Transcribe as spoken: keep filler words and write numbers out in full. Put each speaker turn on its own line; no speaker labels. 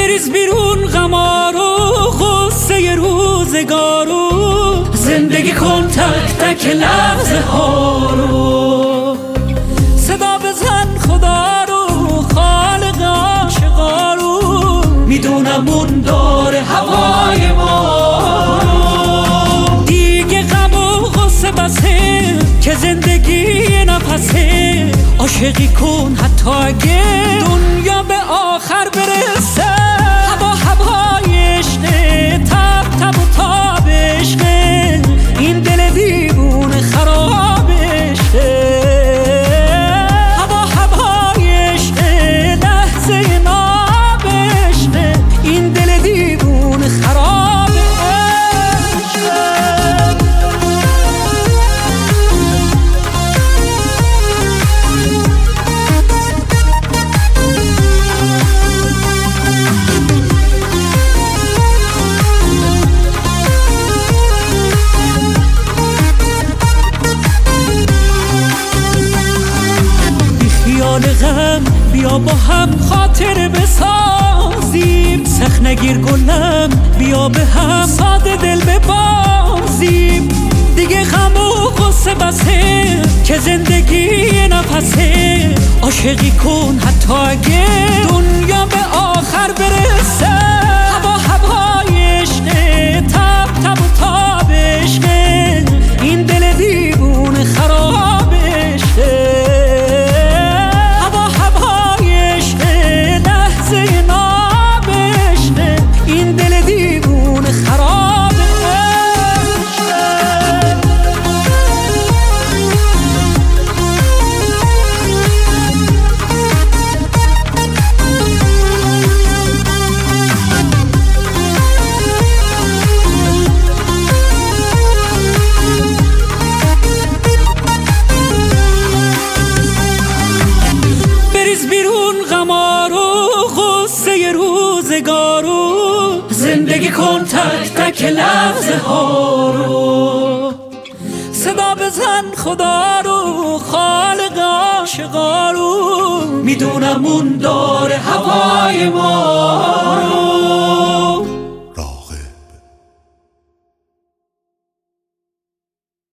بریز بیرون غمارو غصه روزگارو، زندگی کن تک تک لحظه ها رو. صدا بزن خدا رو خالق عاشقا رو، میدونم اون داره هوای ما رو. دیگه غم و غصه بسه که زندگی نفسه، عاشقی کن حتی اگه دنیا به آخر برسه. هوا هوای عشقه، تب تب و تاب عشقه، این دل دیوونه خراب عشقه. هوا هوای عشقه، لحظه ناب عشقه، این دل دیوونه خراب عشقه. غم بیا با هم خاطر بسازیم، سخت نگیر گلم بیا به هم ساده دل ببازیم. دیگه غم و غصه بسه که زندگی نفسه، عاشقی کن حتی اگه دنیا به آخر برسه. هوا هوای عشقه، تب تب و تاب عشقه، این دل دیوونه خراب عشقه. زندگی کن تک تک لحظه ها رو. صدا بزن خدا رو خالق عاشقا رو، میدونم اون داره هوای ما رو.